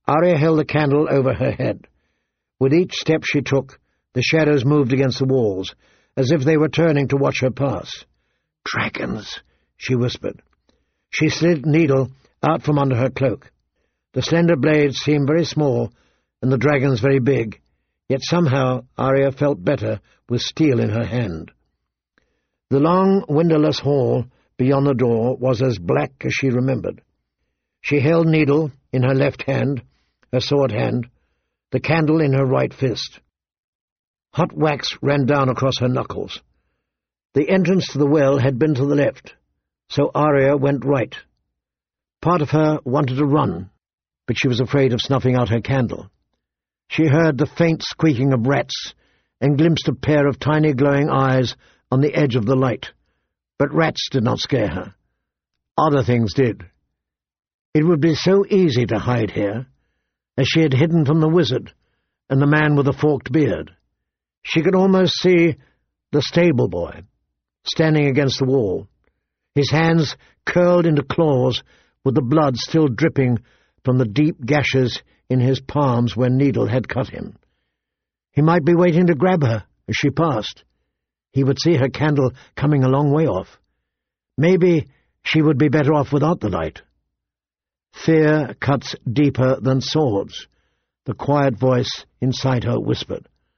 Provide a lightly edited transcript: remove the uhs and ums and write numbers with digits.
Arya held the candle over her head. With each step she took, the shadows moved against the walls, as if they were turning to watch her pass. "Dragons," she whispered. She slid Needle out from under her cloak. The slender blades seemed very small, and the dragons very big, yet somehow Arya felt better with steel in her hand. The long, windowless hall beyond the door was as black as she remembered. She held Needle in her left hand, her sword hand, the candle in her right fist. Hot wax ran down across her knuckles. The entrance to the well had been to the left, so Arya went right. Part of her wanted to run, but she was afraid of snuffing out her candle. She heard the faint squeaking of rats and glimpsed a pair of tiny glowing eyes on the edge of the light, but rats did not scare her. Other things did. It would be so easy to hide here, as she had hidden from the wizard and the man with the forked beard. She could almost see the stable boy, standing against the wall, his hands curled into claws with the blood still dripping from the deep gashes in his palms where Needle had cut him. He might be waiting to grab her as she passed. He would see her candle coming a long way off. Maybe she would be better off without the light. "Fear cuts deeper than swords," the quiet voice inside her whispered.